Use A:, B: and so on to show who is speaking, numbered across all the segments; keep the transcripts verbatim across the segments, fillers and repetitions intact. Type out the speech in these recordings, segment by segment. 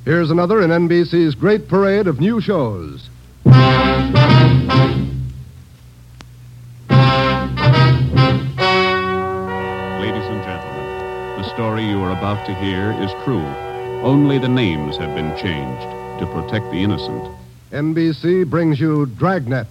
A: Here's another in N B C's great parade of new shows.
B: The story you are about to hear is true. Only the names have been changed to protect the innocent.
A: N B C brings you Dragnet.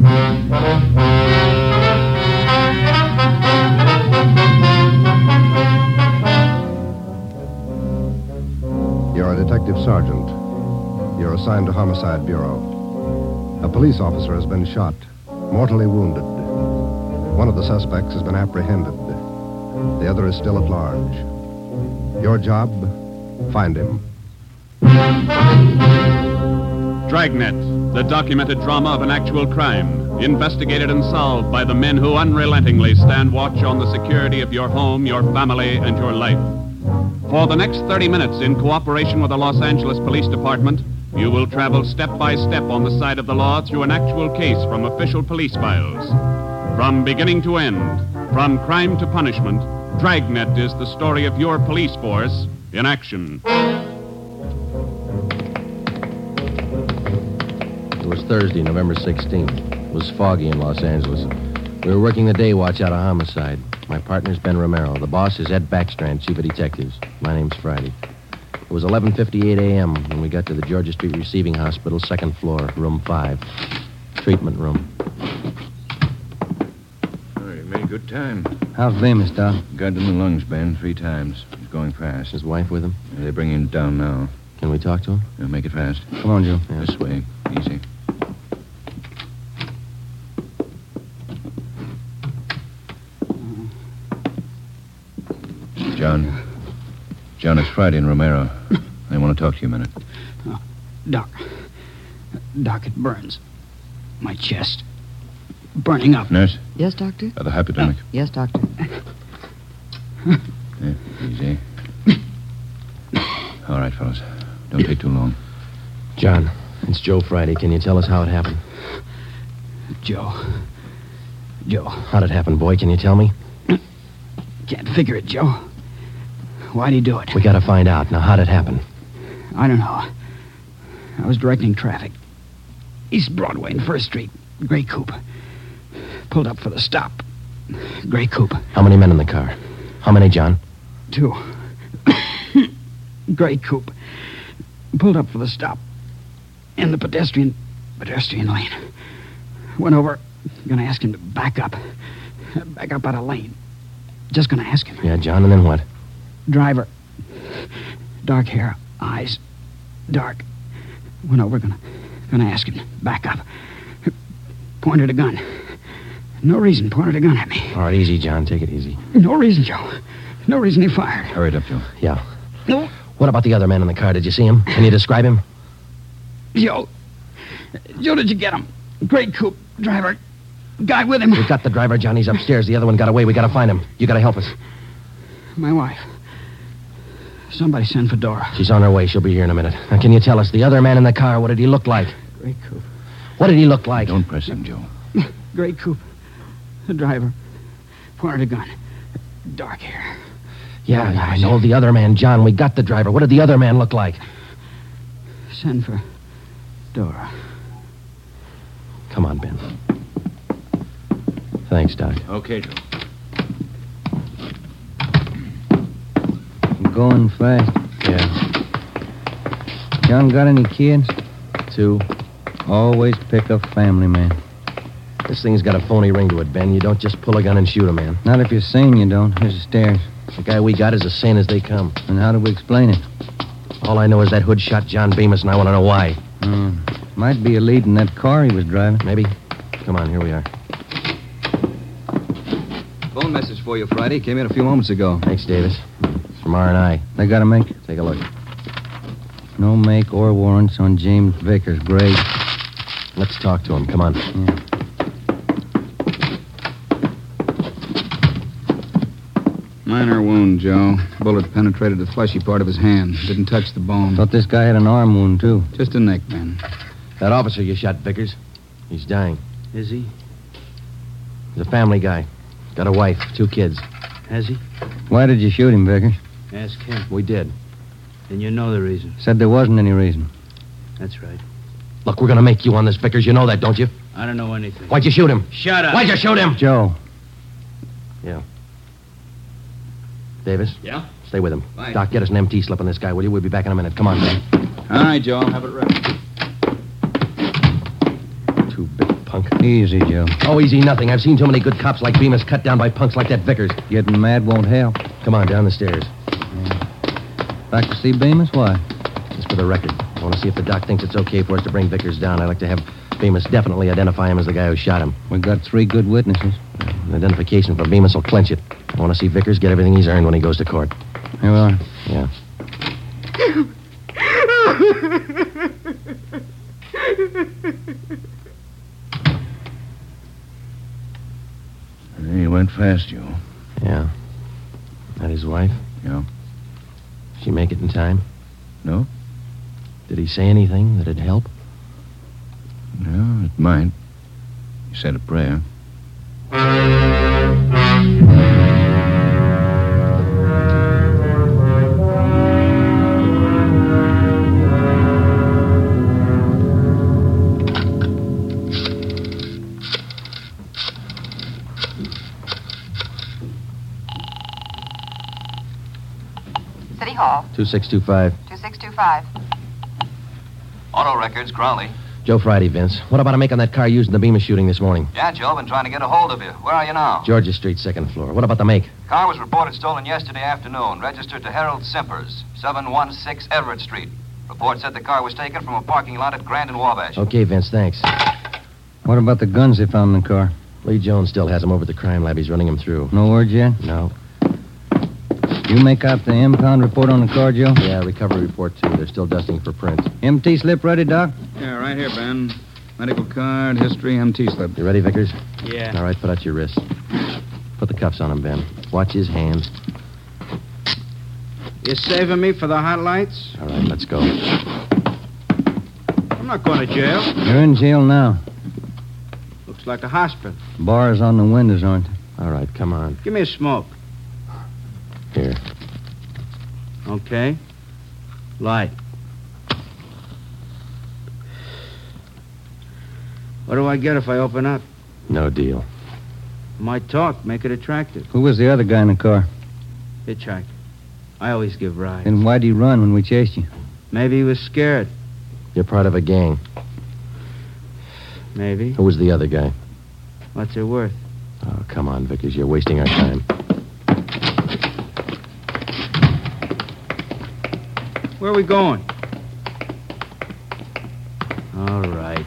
A: You're a detective sergeant. You're assigned to Homicide Bureau. A police officer has been shot, mortally wounded. One of the suspects has been apprehended. The other is still at large. Your job, find him.
B: Dragnet, the documented drama of an actual crime, investigated and solved by the men who unrelentingly stand watch on the security of your home, your family, and your life. For the next thirty minutes, in cooperation with the Los Angeles Police Department, you will travel step by step on the side of the law through an actual case from official police files. From beginning to end, from crime to punishment, Dragnet is the story of your police force in action.
C: It was Thursday, November sixteenth. It was foggy in Los Angeles. We were working the day watch out of Homicide. My partner's Ben Romero. The boss is Ed Backstrand, chief of detectives. My name's Friday. It was eleven fifty-eight a.m. when we got to the Georgia Street Receiving Hospital, second floor, room five. Treatment room.
D: Made good time.
E: How's Bemis, Doc?
D: Got in the lungs, Ben, three times. He's going fast.
C: His wife with him?
D: They're bringing him down now.
C: Can we talk to him?
D: Yeah, make it fast.
E: Come on, Joe.
C: Yeah.
D: This way. Easy. John. John, it's Friday and Romero. I want to talk to you a minute.
F: Oh, Doc. Doc, it burns. My chest. Burning up.
D: Nurse?
G: Yes, Doctor?
D: Uh, the hypodermic.
G: Oh, yes, Doctor.
D: Yeah, easy. All right, fellas. Don't take too long.
C: John, it's Joe Friday. Can you tell us how it happened?
F: Joe. Joe.
C: How'd it happen, boy? Can you tell me?
F: Can't figure it, Joe. Why'd he do it?
C: We gotta find out. Now, how'd it happen?
F: I don't know. I was directing traffic. East Broadway and First Street. Gray coupe. Pulled up for the stop. Gray coupe.
C: How many men in the car? How many, John?
F: Two. Gray coupe. Pulled up for the stop. In the pedestrian... pedestrian lane. Went over. Gonna ask him to back up. Back up out of lane. Just gonna ask him.
C: Yeah, John, and then what?
F: Driver. Dark hair. Eyes. Dark. Went over. Gonna... Gonna ask him to back up. Pointed a gun. No reason. Pointed a gun at me.
C: All right, easy, John. Take it easy.
F: No reason, Joe. No reason he fired.
D: Hurry it up, Joe.
C: Yeah.
F: No.
C: What about the other man in the car? Did you see him? Can you describe him?
F: Joe. Joe, did you get him? Great coupe. Driver. Guy with him.
C: We've got the driver, John. He's upstairs. The other one got away. We gotta find him. You gotta help us.
F: My wife. Somebody send for Dora.
C: She's on her way. She'll be here in a minute. Now, can you tell us, the other man in the car, what did he look like?
F: Great coupe.
C: What did he look like?
D: Don't press him, Joe.
F: Great coupe. The driver. Pointed a gun. Dark hair.
C: Yeah, yeah, I know. The other man, John. We got the driver. What did the other man look like?
F: Send for Dora.
C: Come on, Ben. Thanks, Doc.
D: Okay, Joe.
E: Going fast.
C: Yeah.
E: John got any kids?
C: Two.
E: Always pick a family man.
C: This thing's got a phony ring to it, Ben. You don't just pull a gun and shoot a man.
E: Not if you're sane, you don't. Here's the stairs.
C: The guy we got is as sane as they come.
E: And how do we explain it?
C: All I know is that hood shot John Bemis, and I want to know why.
E: Hmm. Might be a lead in that car he was driving.
C: Maybe. Come on, here we are.
H: Phone message for you, Friday. Came in a few moments ago.
C: Thanks, Davis. It's from R and I.
E: They got a make?
C: Take a look.
E: No make or warrants on James Vickers. Great.
C: Let's talk to him. Come on.
E: Yeah.
I: Minor wound, Joe. Bullet penetrated the fleshy part of his hand. Didn't touch the bone.
E: Thought this guy had an arm wound, too.
I: Just a neck, man.
C: That officer you shot, Vickers, he's dying.
E: Is he?
C: He's a family guy. Got a wife, two kids.
E: Has he? Why did you shoot him, Vickers?
C: Ask him. We did.
G: And you know the reason.
E: Said there wasn't any reason.
G: That's right.
C: Look, we're going to make you on this, Vickers. You know that, don't you?
G: I don't know anything.
C: Why'd you shoot him?
G: Shut up.
C: Why'd you shoot him?
E: Joe.
C: Yeah. Davis?
H: Yeah?
C: Stay with him.
H: Right.
C: Doc, get us an M T slip on this guy, will you? We'll be back in a minute. Come on, Ben.
I: All right, Joe. I'll have it ready.
C: Too big punk.
E: Easy, Joe.
C: Oh, easy nothing. I've seen too many good cops like Bemis cut down by punks like that Vickers.
E: Getting mad won't help.
C: Come on, down the stairs.
E: Back to see Bemis? Why?
C: Just for the record. I want to see if the doc thinks it's okay for us to bring Vickers down. I'd like to have Bemis definitely identify him as the guy who shot him.
E: We've got three good witnesses.
C: An identification from Bemis will clinch it. I want to see Vickers get everything he's earned when he goes to court.
E: Here we are.
C: Yeah.
D: He went fast, Joe.
C: Yeah. That his wife?
D: Yeah.
C: She make it in time?
D: No?
C: Did he say anything that'd help?
D: No, it might. He said a prayer.
J: City Hall.
C: two six two five.
J: two six two five.
H: Auto records, Crowley.
C: Joe Friday, Vince. What about a make on that car used in the Bemis shooting this morning?
H: Yeah, Joe, been trying to get a hold of you. Where are you now?
C: Georgia Street, second floor. What about the make?
H: Car was reported stolen yesterday afternoon, registered to Harold Simpers, seven one six Everett Street. Report said the car was taken from a parking lot at Grand and Wabash.
C: Okay, Vince, thanks.
E: What about the guns they found in the car?
C: Lee Jones still has them over at the crime lab. He's running them through.
E: No word yet?
C: No.
E: You make out the impound report on the car, Joe?
C: Yeah, recovery report, too. They're still dusting for print.
E: M T slip ready, Doc?
I: Yeah, right here, Ben. Medical card, history, M T slip.
C: You ready, Vickers?
G: Yeah.
C: All right, put out your wrist. Put the cuffs on him, Ben. Watch his hands.
G: You saving me for the hot lights?
C: All right, let's go.
G: I'm not going to jail.
E: You're in jail now.
G: Looks like a hospital.
E: Bars on the windows, aren't there?
C: All right, come on.
G: Give me a smoke.
C: Here.
G: Okay. Light. What do I get if I open up?
C: No deal.
G: Might talk, make it attractive.
E: Who was the other guy in the car?
G: Hitchhiker. I always give rides.
E: Then why'd he run when we chased you?
G: Maybe he was scared.
C: You're part of a gang.
G: Maybe.
C: Who was the other guy?
G: What's it worth?
C: Oh, come on, Vickers. You're wasting our time.
G: Where are we going? All right.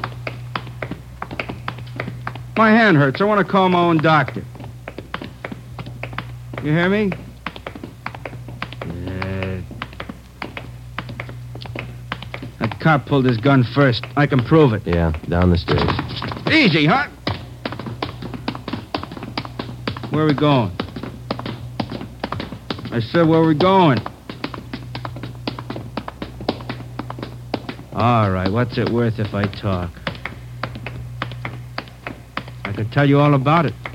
G: My hand hurts. I want to call my own doctor. You hear me? Yeah. That cop pulled his gun first. I can prove it.
C: Yeah, down the stairs.
G: Easy, huh? Where are we going? I said, where are we going? All right, what's it worth if I talk? I could tell you all about it.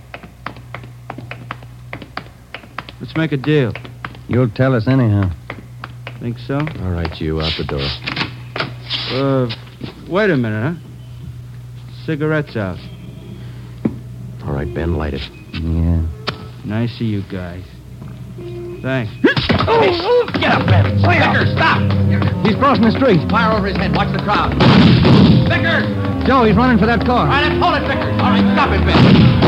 G: Let's make a deal.
E: You'll tell us anyhow.
G: Think so?
C: All right, you, out the door.
G: Uh, wait a minute, huh? Cigarette's out.
C: All right, Ben, light it.
E: Yeah.
G: Nice of you guys. Thanks.
C: Oh, get up, Ben. Vickers, stop.
E: He's crossing the street.
C: Fire over his head. Watch the crowd. Vickers!
E: Joe, he's running for that car.
C: All right, let's hold it, Vickers. All right, stop it, Ben.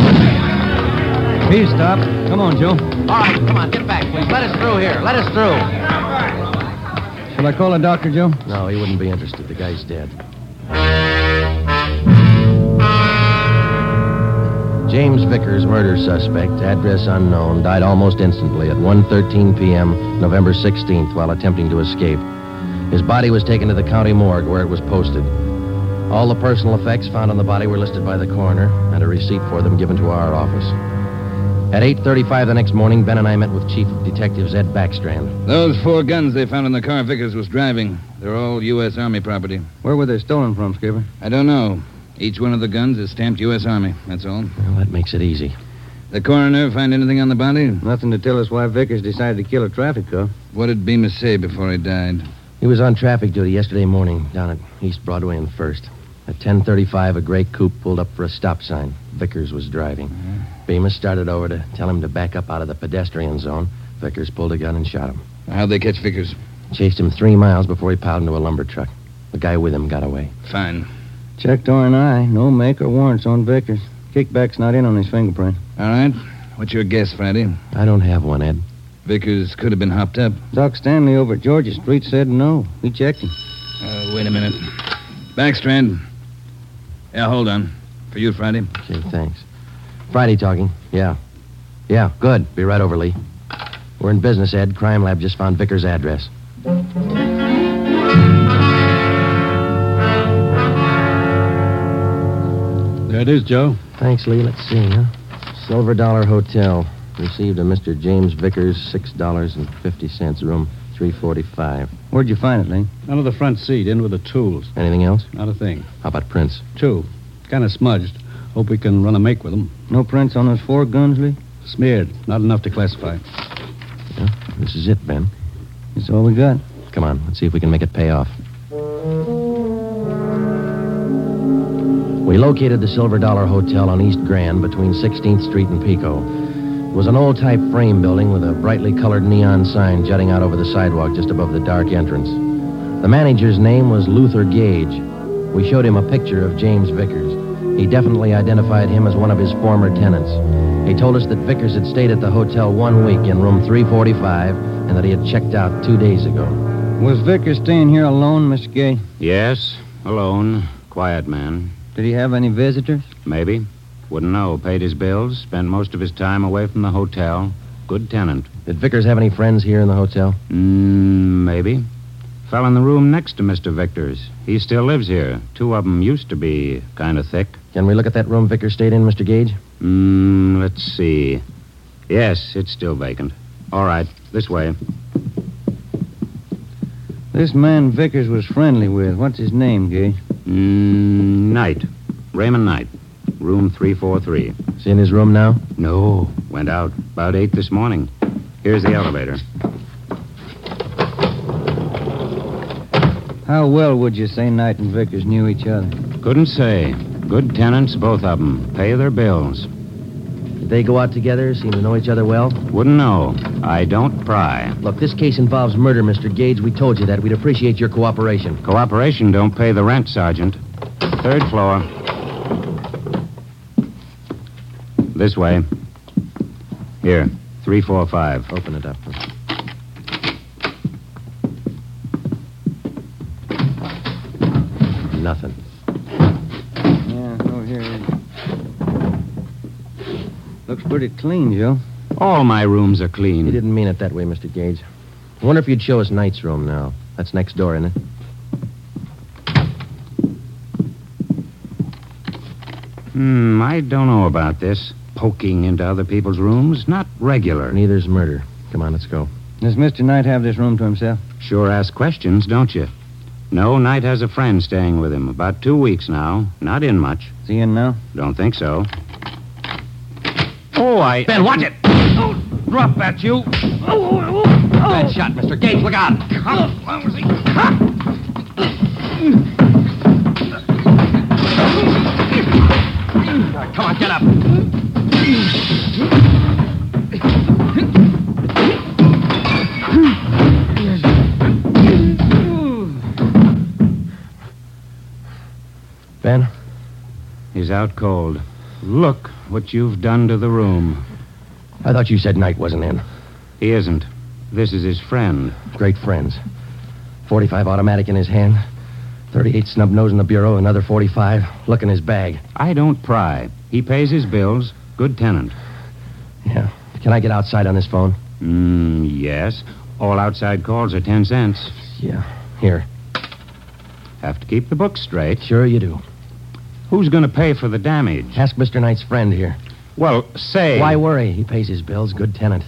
E: He's stopped. Come on, Joe.
C: All right, come on, get back, please. Let us through here. Let us through.
E: Shall I call a doctor, Joe?
C: No, he wouldn't be interested. The guy's dead. James Vickers, murder suspect, address unknown, died almost instantly at one thirteen p.m., November sixteenth, while attempting to escape. His body was taken to the county morgue where it was posted. All the personal effects found on the body were listed by the coroner, and a receipt for them given to our office. At eight thirty-five the next morning, Ben and I met with Chief of Detectives Ed Backstrand.
I: Those four guns they found in the car Vickers was driving. They're all U S. Army property.
E: Where were they stolen from, Skipper?
I: I don't know. Each one of the guns is stamped U S. Army, that's all.
C: Well, that makes it easy.
I: The coroner find anything on the body?
E: Nothing to tell us why Vickers decided to kill a traffic cop.
I: What did Bemis say before he died?
C: He was on traffic duty yesterday morning down at East Broadway and First. At ten thirty-five, a gray coupe pulled up for a stop sign. Vickers was driving.
I: Mm-hmm.
C: Bemis started over to tell him to back up out of the pedestrian zone. Vickers pulled a gun and shot him.
I: How'd they catch Vickers?
C: Chased him three miles before he piled into a lumber truck. The guy with him got away.
I: Fine.
E: Checked R and I. No make or warrants on Vickers. Kickback's not in on his fingerprint.
I: All right. What's your guess, Friday?
C: I don't have one, Ed.
I: Vickers could have been hopped up.
E: Doc Stanley over at Georgia Street said no. We checked him.
I: Uh, wait a minute. Backstrand. Yeah, hold on. For you, Friday.
C: Okay, thanks. Friday talking. Yeah. Yeah, good. Be right over, Lee. We're in business, Ed. Crime Lab just found Vickers' address.
K: There it is, Joe.
C: Thanks, Lee. Let's see, huh? Silver Dollar Hotel. Received a Mister James Vickers, six dollars and fifty cents, room three forty-five.
E: Where'd you find it, Lee?
K: Under the front seat, in with the tools.
C: Anything else?
K: Not a thing.
C: How about prints?
K: Two. Kind of smudged. Hope we can run a make with them.
E: No prints on those four guns, Lee?
K: Smeared. Not enough to classify.
C: Yeah, this is it, Ben.
E: That's all we got.
C: Come on, let's see if we can make it pay off. We located the Silver Dollar Hotel on East Grand between sixteenth Street and Pico. It was an old-type frame building with a brightly colored neon sign jutting out over the sidewalk just above the dark entrance. The manager's name was Luther Gage. We showed him a picture of James Vickers. He definitely identified him as one of his former tenants. He told us that Vickers had stayed at the hotel one week in room three forty-five and that he had checked out two days ago.
E: Was Vickers staying here alone, Mister Gay?
L: Yes, alone. Quiet man.
E: Did he have any visitors?
L: Maybe. Wouldn't know. Paid his bills, spent most of his time away from the hotel. Good tenant.
C: Did Vickers have any friends here in the hotel?
L: Mm, maybe. Fell in the room next to Mister Vickers. He still lives here. Two of them used to be kind of thick.
C: Can we look at that room Vickers stayed in, Mister Gage?
L: Mm, let's see. Yes, it's still vacant. All right, this way.
E: This man Vickers was friendly with. What's his name, Gage?
L: Mm, Knight. Raymond Knight. Room three forty-three.
C: Is he in his room now?
L: No. Went out about eight this morning. Here's the elevator.
E: How well would you say Knight and Vickers knew each other?
L: Couldn't say. Good tenants, both of them. Pay their bills.
C: Did they go out together? Seem to know each other well?
L: Wouldn't know. I don't pry.
C: Look, this case involves murder, Mister Gage. We told you that. We'd appreciate your cooperation.
L: Cooperation don't pay the rent, Sergeant. Third floor. This way. Here, three four five.
C: Open it up. Nothing.
E: Yeah, over here it is. Looks pretty clean, Joe.
L: All my rooms are clean.
C: You didn't mean it that way, Mister Gage. I wonder if you'd show us Knight's room now. That's next door, isn't it?
L: Hmm, I don't know about this. Poking into other people's rooms. Not regular.
C: Neither's murder. Come on, let's go.
E: Does Mister Knight have this room to himself?
L: Sure ask questions, don't you? No, Knight has a friend staying with him. About two weeks now. Not in much.
E: Is he in now?
L: Don't think so. Oh, I...
C: Ben, watch it!
L: Oh, drop that, you.
C: Oh, oh, oh. Bad shot, Mister Gage. Look out. Come on, get up. Ben?
L: He's out cold. Look what you've done to the room.
C: I thought you said Knight wasn't in.
L: He isn't. This is his friend.
C: Great friends. forty-five automatic in his hand. thirty-eight snub nose in the bureau, another forty-five. Look in his bag.
L: I don't pry. He pays his bills. Good tenant.
C: Yeah. Can I get outside on this phone?
L: Mm, yes. All outside calls are ten cents.
C: Yeah. Here.
L: Have to keep the books straight.
C: Sure you do.
L: Who's going to pay for the damage?
C: Ask Mister Knight's friend here.
L: Well, say...
C: Why worry? He pays his bills. Good tenant.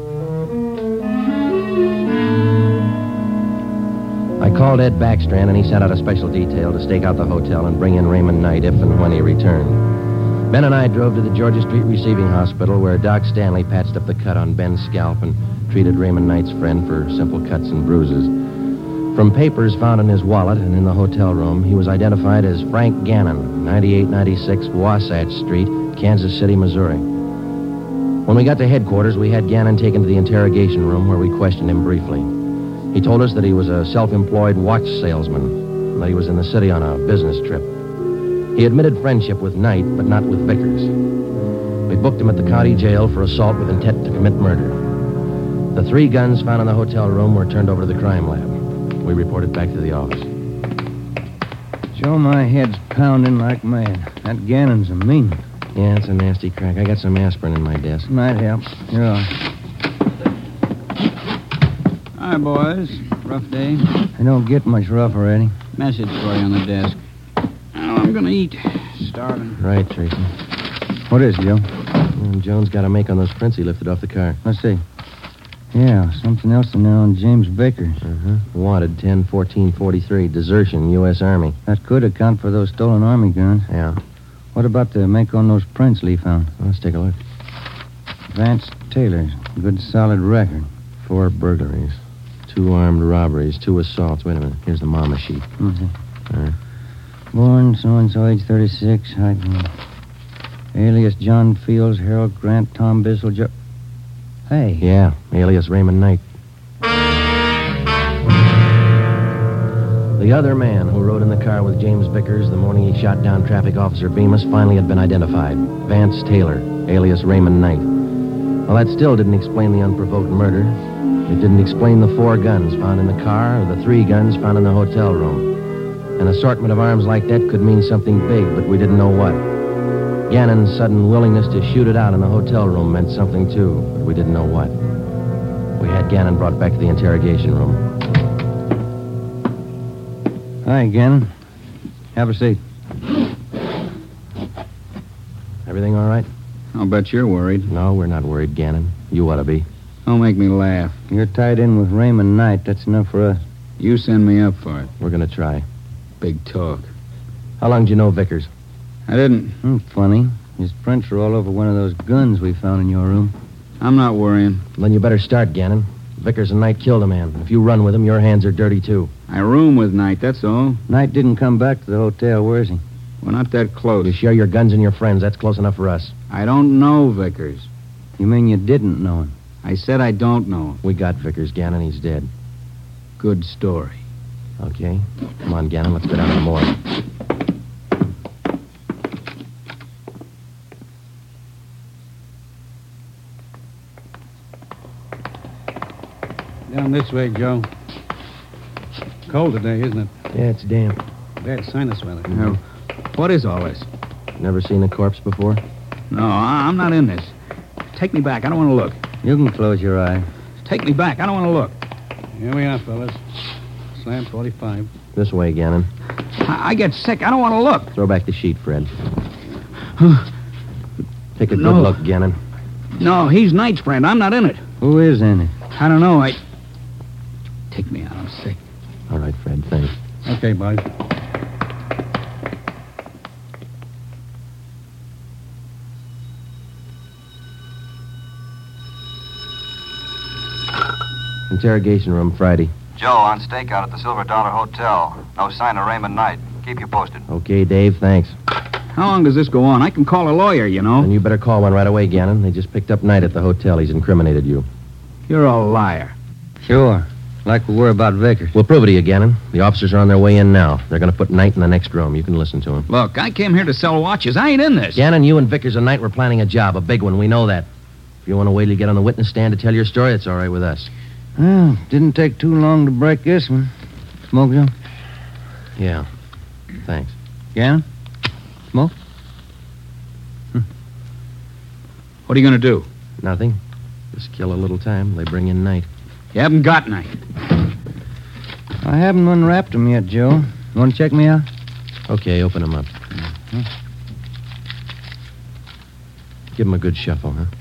C: I called Ed Backstrand, and he sent out a special detail to stake out the hotel and bring in Raymond Knight if and when he returned. Ben and I drove to the Georgia Street Receiving Hospital where Doc Stanley patched up the cut on Ben's scalp and treated Raymond Knight's friend for simple cuts and bruises. From papers found in his wallet and in the hotel room, he was identified as Frank Gannon, ninety-eight ninety-six Wasatch Street, Kansas City, Missouri. When we got to headquarters, we had Gannon taken to the interrogation room where we questioned him briefly. He told us that he was a self-employed watch salesman, and that he was in the city on a business trip. He admitted friendship with Knight, but not with Vickers. We booked him at the county jail for assault with intent to commit murder. The three guns found in the hotel room were turned over to the crime lab. We reported back to the office.
E: Joe, my head's pounding like mad. That Gannon's a mean one.
C: Yeah, it's a nasty crack. I got some aspirin in my desk.
E: Might help. Here are.
F: Hi, boys. Rough day.
E: I don't get much rougher, Eddie.
F: Message for you on the desk. Now I'm gonna eat. Starving.
C: Right, Tracy.
E: What is it, Joe?
C: Well, Jones got to make on those prints he lifted off the car.
E: Let's see. Yeah, something else in there on James Vickers.
C: Uh-huh. Wanted ten fourteen forty-three, desertion, U S Army.
E: That could account for those stolen Army guns.
C: Yeah.
E: What about the make on those prints Lee found?
C: Well, let's take a look.
E: Vance Taylor's. Good solid record.
C: Four burglaries. Two armed robberies. Two assaults. Wait a minute. Here's the mama sheet.
E: Okay.
C: All right.
E: Born so-and-so, age thirty-six. Height. Alias John Fields, Harold Grant, Tom Bissell, Joe... Hey.
C: Yeah, alias Raymond Knight. The other man who rode in the car with James Vickers the morning he shot down Traffic Officer Bemis finally had been identified. Vance Taylor, alias Raymond Knight. Well, that still didn't explain the unprovoked murder. It didn't explain the four guns found in the car or the three guns found in the hotel room. An assortment of arms like that could mean something big, but we didn't know what. Gannon's sudden willingness to shoot it out in the hotel room meant something, too, but we didn't know what. We had Gannon brought back to the interrogation room.
E: Hi, Gannon. Have a seat.
C: Everything all right?
I: I'll bet you're worried.
C: No, we're not worried, Gannon. You ought to be.
I: Don't make me laugh.
E: You're tied in with Raymond Knight. That's enough for us.
I: You send me up for it.
C: We're going to try.
I: Big talk.
C: How long did you know Vickers?
I: I didn't.
E: Hmm, funny. His prints are all over one of those guns we found in your room.
I: I'm not worrying.
C: Then you better start, Gannon. Vickers and Knight killed a man. If you run with him, your hands are dirty, too.
I: I room with Knight, that's all.
E: Knight didn't come back to the hotel. Where is he?
I: We're not that close.
C: You share your guns and your friends. That's close enough for us.
I: I don't know Vickers.
E: You mean you didn't know him?
I: I said I don't know him.
C: We got Vickers, Gannon. He's dead.
I: Good story.
C: Okay. Come on, Gannon. Let's go down to the morgue.
K: Down this way, Joe. Cold today, isn't it?
C: Yeah, it's damp.
K: Bad sinus weather.
I: Now, what is all this?
C: Never seen a corpse before?
I: No, I- I'm not in this. Take me back. I don't want to look.
E: You can close your eye.
I: Take me back. I don't want to look.
K: Here we are, fellas. Slam forty-five.
C: This way, Gannon.
I: I, I get sick. I don't want to look.
C: Throw back the sheet, Fred. Take a good
I: No.
C: look, Gannon.
I: No, he's Knight's friend. I'm not in it.
E: Who is in it?
I: I don't know. I... Take me out. I'm sick.
C: All right, Fred. Thanks.
K: Okay, boys.
C: Interrogation room, Friday.
H: Joe, on stakeout at the Silver Dollar Hotel. No sign of Raymond Knight. Keep you posted.
C: Okay, Dave. Thanks.
I: How long does this go on? I can call a lawyer, you know.
C: And you better call one right away, Gannon. They just picked up Knight at the hotel. He's incriminated you.
I: You're a liar.
E: Sure. Like we were about Vickers.
C: We'll prove it to you, Gannon. The officers are on their way in now. They're going to put Knight in the next room. You can listen to him.
I: Look, I came here to sell watches. I ain't in this.
C: Gannon, you and Vickers and Knight were planning a job, a big one. We know that. If you want to wait till you get on the witness stand to tell your story, it's all right with us.
E: Well, didn't take too long to break this one. Smoke some?
C: Yeah. Thanks.
E: Gannon? Smoke?
I: What are you going to do?
C: Nothing. Just kill a little time. They bring in Knight.
I: You haven't got Knight.
E: I haven't unwrapped him yet, Joe. You want to check me out?
C: Okay, open him up.
E: Mm-hmm.
C: Give him a good shuffle, huh?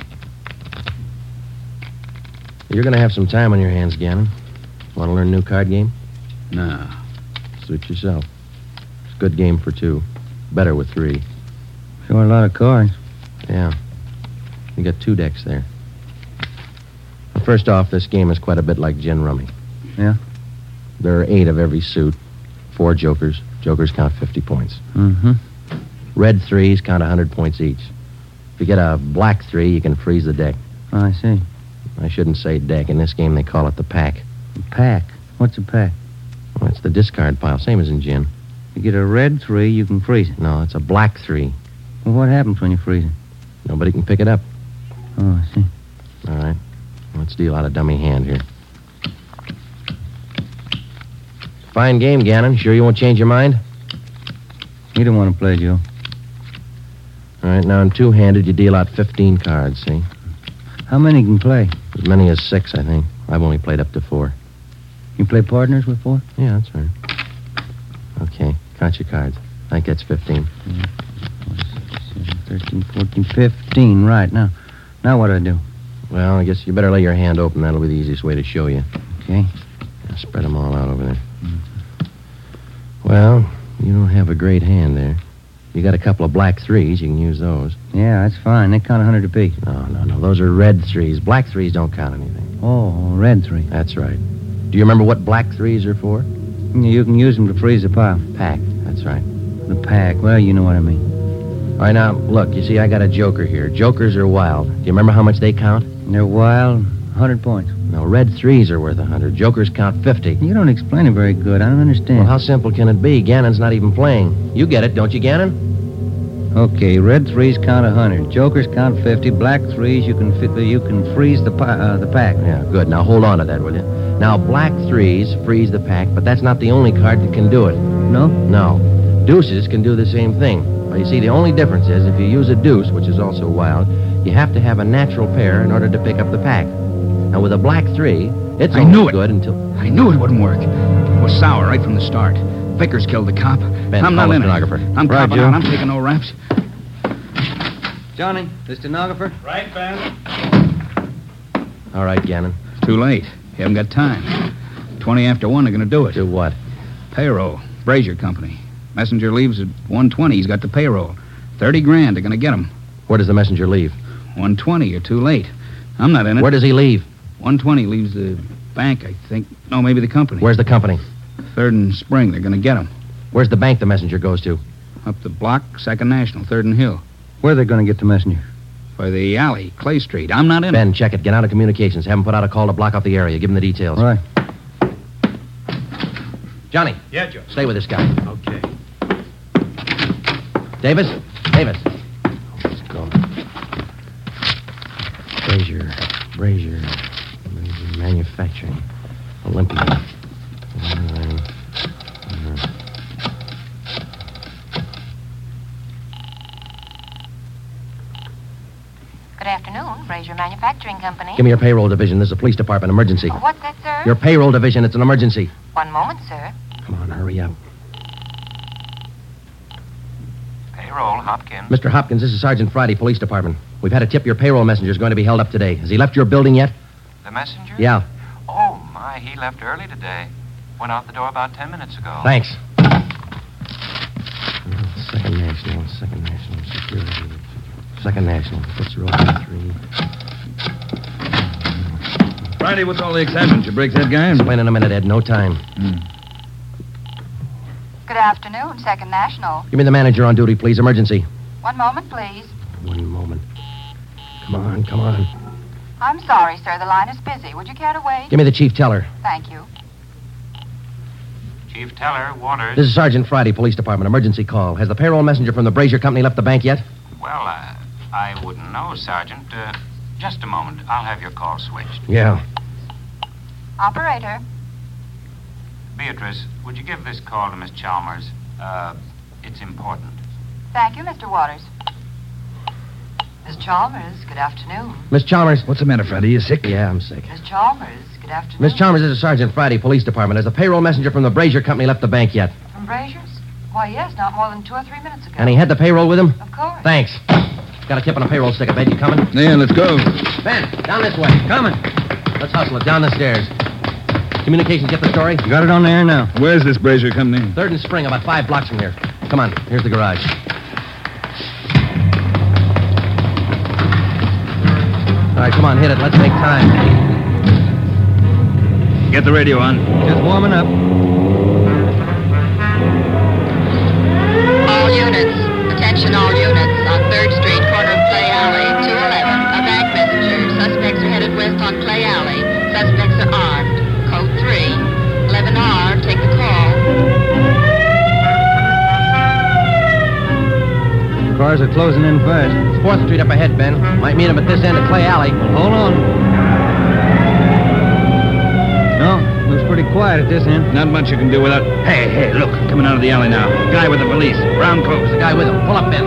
C: You're going to have some time on your hands, Gannon. Want to learn a new card game?
I: No.
C: Suit yourself. It's a good game for two. Better with three.
E: Sure a lot of cards.
C: Yeah. You got two decks there. Well, first off, this game is quite a bit like gin rummy.
E: Yeah?
C: There are eight of every suit. Four jokers. Jokers count fifty points.
E: Mm-hmm.
C: Red threes count one hundred points each. If you get a black three, you can freeze the deck.
E: Oh, I see.
C: I shouldn't say deck. In this game, they call it the pack.
E: A pack? What's a pack?
C: Well, it's the discard pile, same as in gin.
E: You get a red three, you can freeze it.
C: No, it's a black three.
E: Well, what happens when you freeze it?
C: Nobody can pick it up.
E: Oh, I see.
C: All right. Let's deal out a dummy hand here. Fine game, Gannon. Sure you won't change your mind?
E: You don't want to play, Joe.
C: All right, now in two-handed, you deal out fifteen cards, see?
E: How many can play?
C: As many as six, I think. I've only played up to four.
E: You play partners with four?
C: Yeah, that's right. Okay, count your cards. I think that's fifteen.
E: Yeah. seven, thirteen, fourteen, fifteen. Right, now. Now what do I do?
C: Well, I guess you better lay your hand open. That'll be the easiest way to show you.
E: Okay.
C: Now, spread them all out over there. Mm-hmm. Well, you don't have a great hand there. You got a couple of black threes. You can use those.
E: Yeah, that's fine. They count one hundred apiece.
C: No, no, no. Those are red threes. Black threes don't count anything.
E: Oh, red three.
C: That's right. Do you remember what black threes are for?
E: You can use them to freeze the pile.
C: Pack. That's right.
E: The pack. Well, you know what I mean.
C: All right, now, look. You see, I got a joker here. Jokers are wild. Do you remember how much they count?
E: They're wild. one hundred points.
C: No, red threes are worth one hundred. Jokers count fifty.
E: You don't explain it very good. I don't understand.
C: Well, how simple can it be? Gannon's not even playing. You get it, don't you, Gannon?
E: Okay, red threes count one hundred. Jokers count fifty. Black threes, you can fit, you can freeze the pi- uh, the pack.
C: Yeah, good. Now, hold on to that, will you? Now, black threes freeze the pack, but that's not the only card that can do it.
E: No?
C: No. Deuces can do the same thing. Well, you see, the only difference is if you use a deuce, which is also wild, you have to have a natural pair in order to pick up the pack. Now, with a black three, it's
I: I knew it.
C: good until...
I: I knew it wouldn't work. It was sour right from the start. Vickers killed the cop.
C: Ben,
I: I'm not
C: call
I: in
C: the
I: it.
C: stenographer.
I: I'm
C: Right,
I: copping
C: Joe.
I: out. I'm taking no raps.
E: Johnny, the stenographer?
G: Right, Ben?
C: All right, Gannon.
I: Too late. You haven't got time. Twenty after one, they're going to do it.
C: Do what?
I: Payroll. Brazier Company. Messenger leaves at one twenty. He's got the payroll. Thirty grand. They're going to get him.
C: Where does the messenger leave?
I: one twenty. You're too late. I'm not in it.
C: Where does he leave?
I: one twenty leaves the bank, I think. No, maybe the company.
C: Where's the company?
I: Third and Spring. They're going to get him.
C: Where's the bank the messenger goes to?
I: Up the block, Second National, Third and Hill.
E: Where are they going to get the messenger?
I: By the alley, Clay Street. I'm not in
C: Ben,
I: it.
C: check it. Get out of communications. Have him put out a call to block off the area. Give him the details.
E: All right.
C: Johnny.
G: Yeah, Joe.
C: Stay with this guy.
G: Okay.
C: Davis? Davis. Let's go. Brazier. Brazier. Brazier Manufacturing. Olympia. Uh, uh,
J: Good afternoon, Brazier Manufacturing Company.
C: Give me your payroll division. This is a police department emergency.
J: Oh, what's that, sir?
C: Your payroll division. It's an emergency.
J: One moment, sir.
C: Come on, hurry up.
H: Payroll, Hopkins.
C: Mister Hopkins, this is Sergeant Friday, Police Department. We've had a tip your payroll messenger's going to be held up today. Has he left your building yet?
H: The messenger?
C: Yeah.
H: Oh, my, he left early today. Went out the door about ten minutes ago.
C: Thanks. Second National, Second National Security. Second National, Fitzroy three.
I: Friday, what's all the excitement? Your Briggs head guy?
C: Explain in a minute, Ed. No time.
I: Hmm.
J: Good afternoon, Second National.
C: Give me the manager on duty, please. Emergency.
J: One moment, please.
C: One moment. Come on, come on.
J: I'm sorry, sir. The line is busy. Would you care to wait?
C: Give me the chief teller.
J: Thank you.
H: Chief Teller, Waters.
C: This is Sergeant Friday, Police Department. Emergency call. Has the payroll messenger from the Brazier Company left the bank yet?
H: Well, uh, I wouldn't know, Sergeant. Uh, just a moment. I'll have your call switched.
C: Yeah.
J: Operator.
H: Beatrice, would you give this call to Miss Chalmers? Uh, it's important.
J: Thank you, Mister Waters. Miss Chalmers, good afternoon.
C: Miss Chalmers.
I: What's the matter, Friday? You sick?
C: Yeah, I'm sick.
J: Miss Chalmers, good afternoon.
C: Miss Chalmers, this is Sergeant Friday, Police Department. Has the payroll messenger from the Brazier Company left the bank yet?
J: From Brazier's? Why, yes, not more than two or three minutes ago.
C: And he had the payroll with him?
J: Of course.
C: Thanks. Got a tip on a payroll stick. I bet you coming?
I: Yeah, let's go.
C: Ben, down this way. Coming. Let's hustle it. Down the stairs. Communications, get the story?
E: Got it on the air now.
I: Where's this Brazier Company?
C: Third and Spring, about five blocks from here. Come on. Here's the garage. right, come on, hit it. Let's make time.
I: Get the radio on.
E: Just warming up.
J: All units. Attention all units. On third Street, corner of Clay Alley, two eleven. A bank messenger. Suspects are headed west on Clay Alley. Suspects are armed. Code three. eleven R, take the call.
E: Cars are closing in fast.
C: fourth Street up ahead, Ben. Might meet him at this end of Clay Alley.
E: Hold on. No, looks pretty quiet at this end.
I: Not much you can do without... Hey, hey, look. Coming out of the alley now. Guy with the valise. Brown clothes.
C: The guy with him. Pull up, Ben.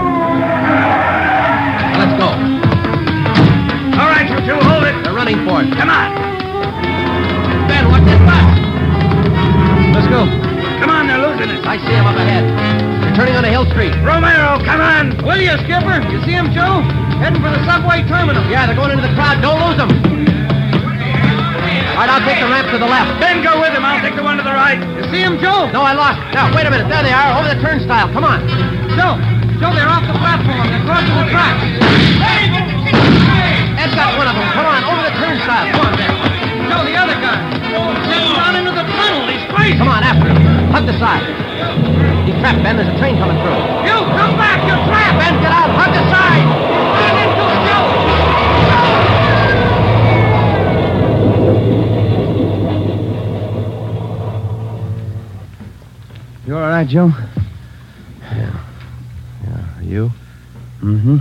C: Now, let's go.
I: All right, you two, hold it.
C: They're running for it.
I: Come on.
C: Ben, what's this bus?
E: Let's go.
I: Come on, they're losing it.
C: I see him up ahead. They're turning onto Hill Street.
I: Romero, come on.
E: Will you, Skipper? You see him, Joe? Heading for the subway terminal.
C: Yeah, they're going into the crowd. Don't lose them. All right, I'll take the ramp to the left.
I: Ben, go with him. I'll take the one to the right.
E: You see him, Joe?
C: No, I lost. Now, wait a minute. There they are, over the turnstile. Come on.
E: Joe. Joe, they're off the platform. They're crossing the track.
C: Ed's got one of them. Come on, over the turnstile. Come on, Ben.
E: Joe, the other guy. Heading down into the tunnel. He's crazy.
C: Come on, after him. Hug the side. He's trapped, Ben. There's a train coming through.
E: You, come back. You're trapped.
C: Ben, get out. Hug the side.
E: Get into it, Joe. You all right, Joe?
C: Yeah. Yeah. You?
E: Mm-hmm.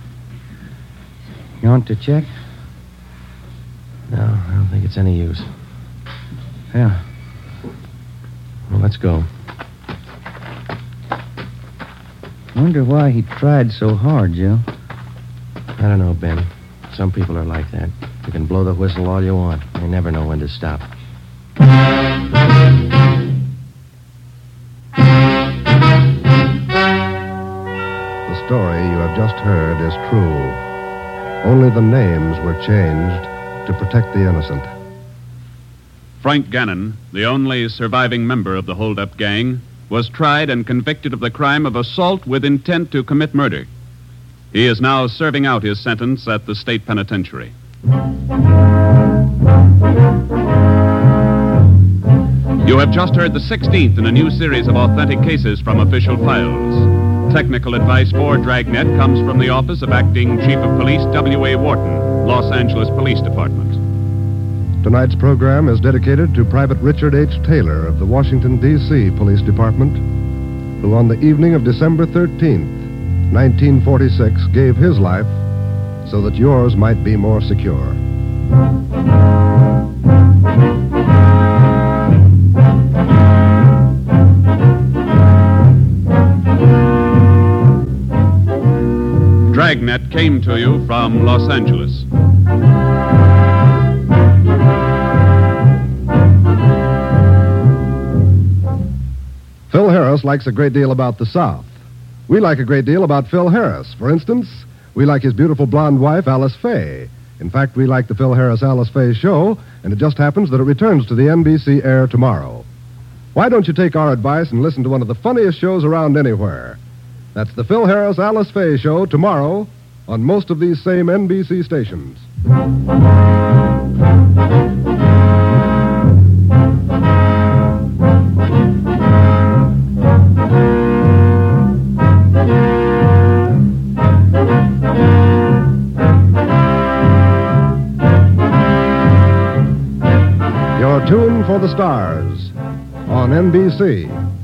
E: You want to check?
C: No, I don't think it's any use.
E: Yeah.
C: Well, let's go.
E: Wonder why he tried so hard, Joe.
C: I don't know, Ben. Some people are like that. You can blow the whistle all you want. They never know when to stop.
A: The story you have just heard is true. Only the names were changed to protect the innocent.
B: Frank Gannon, the only surviving member of the hold-up gang, was tried and convicted of the crime of assault with intent to commit murder. He is now serving out his sentence at the state penitentiary. You have just heard the sixteenth in a new series of authentic cases from official files. Technical advice for Dragnet comes from the office of Acting Chief of Police W A Wharton, Los Angeles Police Department.
A: Tonight's program is dedicated to Private Richard H. Taylor of the Washington, D C Police Department, who on the evening of December thirteenth, nineteen forty-six, gave his life so that yours might be more secure.
B: Dragnet came to you from Los Angeles.
A: Phil Harris likes a great deal about the South. We like a great deal about Phil Harris. For instance, we like his beautiful blonde wife, Alice Faye. In fact, we like the Phil Harris-Alice Faye show, and it just happens that it returns to the N B C air tomorrow. Why don't you take our advice and listen to one of the funniest shows around anywhere? That's the Phil Harris-Alice Faye show tomorrow on most of these same N B C stations. You're tuned for the stars on N B C.